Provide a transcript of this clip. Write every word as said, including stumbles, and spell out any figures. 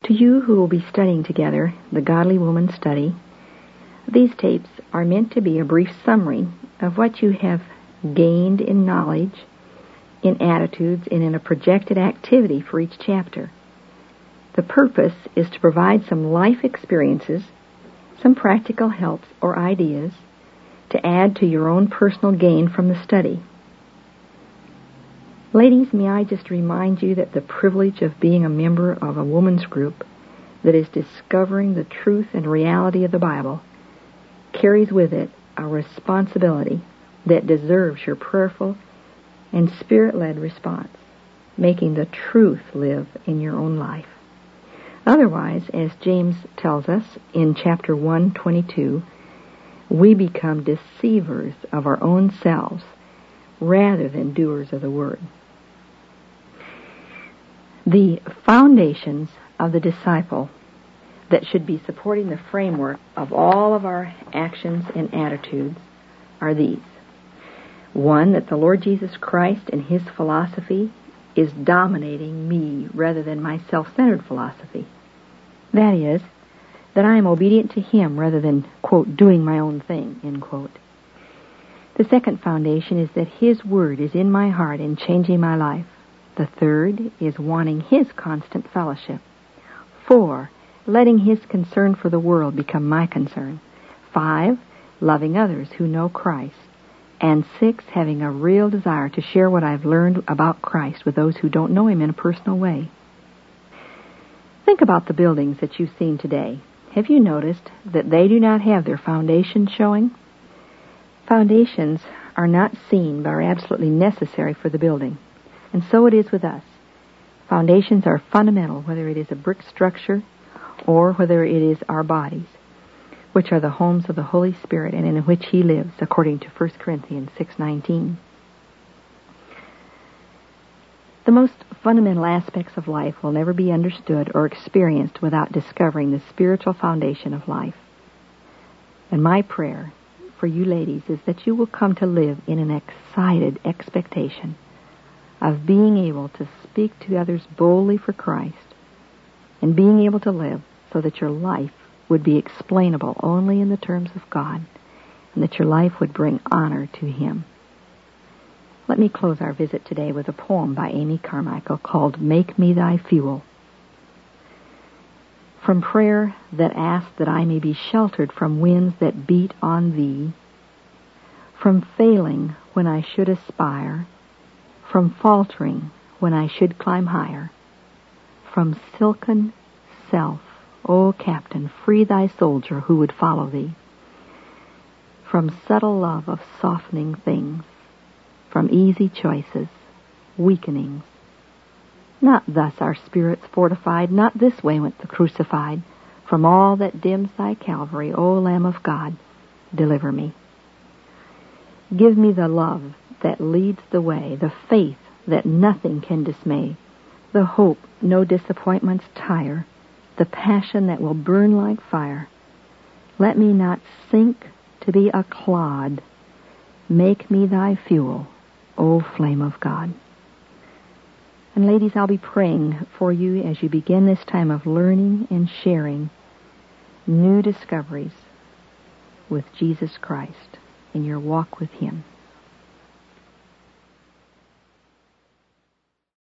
To you who will be studying together the Godly Woman Study, these tapes are meant to be a brief summary of what you have gained in knowledge, in attitudes, and in a projected activity for each chapter. The purpose is to provide some life experiences, some practical helps or ideas to add to your own personal gain from the study. Ladies, may I just remind you that the privilege of being a member of a woman's group that is discovering the truth and reality of the Bible carries with it a responsibility that deserves your prayerful and Spirit-led response, making the truth live in your own life. Otherwise, as James tells us in chapter one twenty-two, we become deceivers of our own selves rather than doers of the Word. The foundations of the disciple that should be supporting the framework of all of our actions and attitudes are these. One, that the Lord Jesus Christ and His philosophy is dominating me rather than my self-centered philosophy. That is, that I am obedient to Him rather than, quote, doing my own thing, end quote. The second foundation is that His Word is in my heart and changing my life. The third is wanting His constant fellowship. Four, letting His concern for the world become my concern. Five, loving others who know Christ. And six, having a real desire to share what I've learned about Christ with those who don't know Him in a personal way. Think about the buildings that you've seen today. Have you noticed that they do not have their foundation showing? Foundations are not seen but are absolutely necessary for the building. And so it is with us. Foundations are fundamental, whether it is a brick structure or whether it is our bodies, which are the homes of the Holy Spirit and in which He lives, according to First Corinthians six nineteen. The most fundamental aspects of life will never be understood or experienced without discovering the spiritual foundation of life. And my prayer for you ladies is that you will come to live in an excited expectation of being able to speak to others boldly for Christ and being able to live so that your life would be explainable only in the terms of God and that your life would bring honor to Him. Let me close our visit today with a poem by Amy Carmichael called Make Me Thy Fuel. From prayer that asks that I may be sheltered from winds that beat on Thee, from failing when I should aspire, from faltering when I should climb higher, from silken self, O Captain, free Thy soldier who would follow Thee, from subtle love of softening things, from easy choices, weakenings. Not thus our spirits fortified, not this way went the crucified. From all that dims Thy Calvary, O Lamb of God, deliver me. Give me the love that leads the way, the faith that nothing can dismay, the hope no disappointments tire, the passion that will burn like fire. Let me not sink to be a clod. Make me Thy fuel, O flame of God. And ladies, I'll be praying for you as you begin this time of learning and sharing new discoveries with Jesus Christ in your walk with Him.